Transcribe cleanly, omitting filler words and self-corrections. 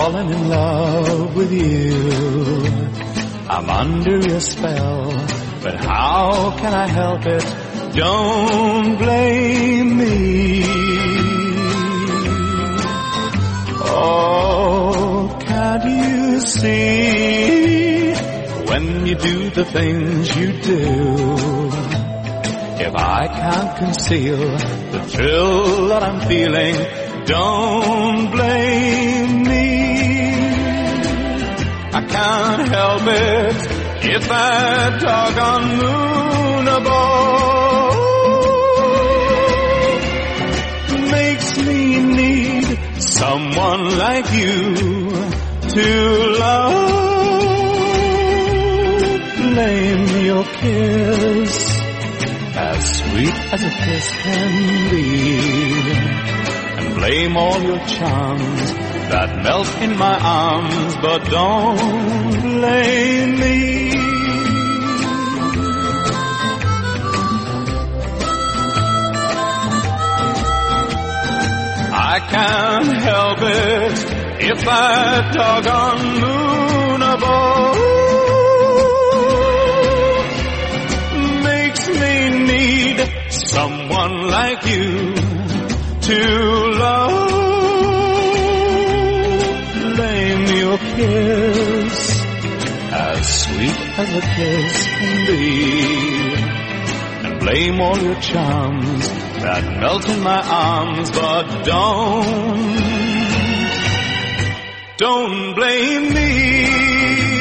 fallen in love with you. I'm under your spell, but how can I help it? Don't blame me. Oh, can't you see, when you do the things you do, if I can't conceal the thrill that I'm feeling, don't blame me. I can't help it if that doggone moon above makes me need someone like you to love. Blame your kiss, as sweet as a kiss can be, and blame all your charms that melt in my arms, but don't blame me. I can't help it if that doggone moon above makes me need someone like you to love. Blame your kiss, as sweet as a kiss can be, and blame all your charms that melt in my arms, but don't blame me.